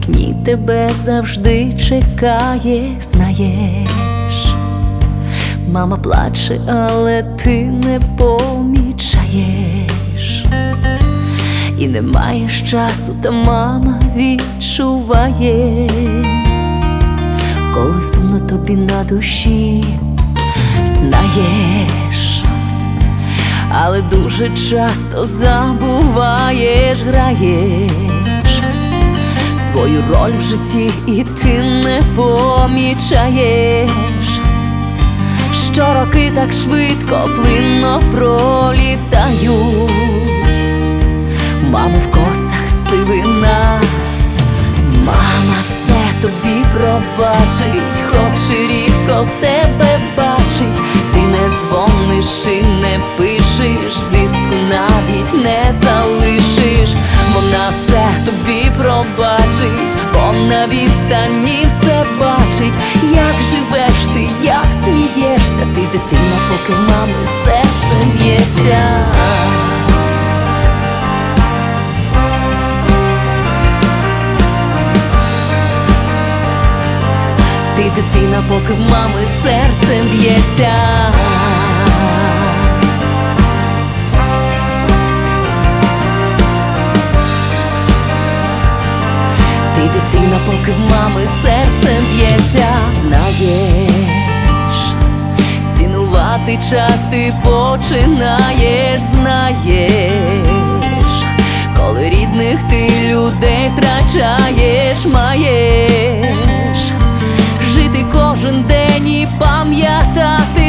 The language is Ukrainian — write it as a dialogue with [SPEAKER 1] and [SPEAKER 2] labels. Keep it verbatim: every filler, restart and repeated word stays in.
[SPEAKER 1] вікні тебе завжди чекає, знаєш. Мама плаче, але ти не помічаєш. І не маєш часу, та мама відчуває, коли сумно тобі на душі, знаєш. Але дуже часто забуваєш, граєш свою роль в житті, і ти не помічаєш, що роки так швидко, плинно пролітають. Мами в косах сивина, мама все тобі пробачить, хоч і рідко в тебе бачить. Ти не дзвониш і не пишеш, звістку навіть не залишиш. Вона все тобі пробачить, бо на відстані все бачить. Як живеш ти, як смієшся, ти дитина, поки мами серце б'ється. Ти дитина, поки в мами серце б'ється. Ти дитина, поки в мами серце б'ється. Знаєш, цінувати час ти починаєш, знаєш, коли рідних ти людей втрачаєш, маєш жити кожен день і пам'ятати,